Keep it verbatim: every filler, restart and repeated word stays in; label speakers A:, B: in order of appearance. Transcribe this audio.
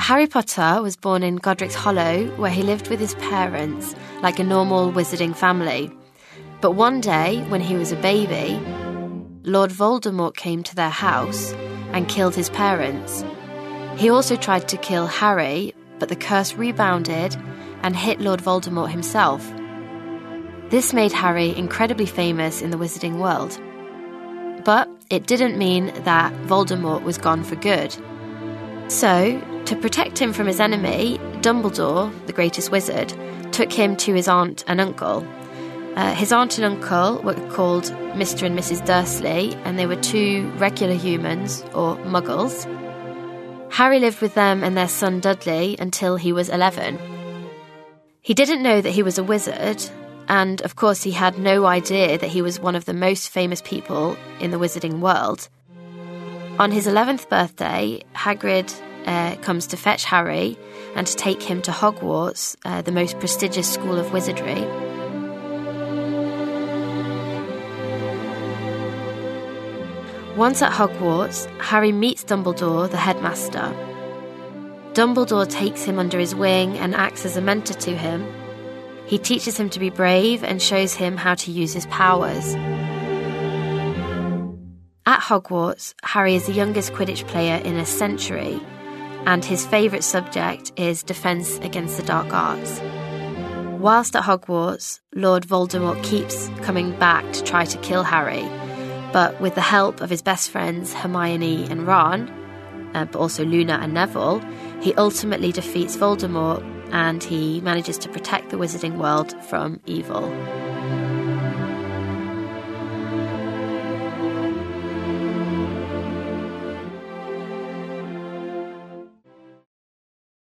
A: Harry Potter was born in Godric's Hollow, where he lived with his parents, like a normal wizarding family. But one day, when he was a baby, Lord Voldemort came to their house and killed his parents. He also tried to kill Harry, but the curse rebounded and hit Lord Voldemort himself. This made Harry incredibly famous in the wizarding world. But it didn't mean that Voldemort was gone for good. So, to protect him from his enemy, Dumbledore, the greatest wizard, took him to his aunt and uncle. Uh, his aunt and uncle were called Mister and Missus Dursley, and they were two regular humans, or muggles. Harry lived with them and their son Dudley until he was eleven. He didn't know that he was a wizard, and of course he had no idea that he was one of the most famous people in the wizarding world. On his eleventh birthday, Hagrid uh, comes to fetch Harry and to take him to Hogwarts, uh, the most prestigious school of wizardry. Once at Hogwarts, Harry meets Dumbledore, the headmaster. Dumbledore takes him under his wing and acts as a mentor to him. He teaches him to be brave and shows him how to use his powers. At Hogwarts, Harry is the youngest Quidditch player in a century, and his favourite subject is defence against the dark arts. Whilst at Hogwarts, Lord Voldemort keeps coming back to try to kill Harry, but with the help of his best friends Hermione and Ron, uh, but also Luna and Neville, he ultimately defeats Voldemort and he manages to protect the wizarding world from evil.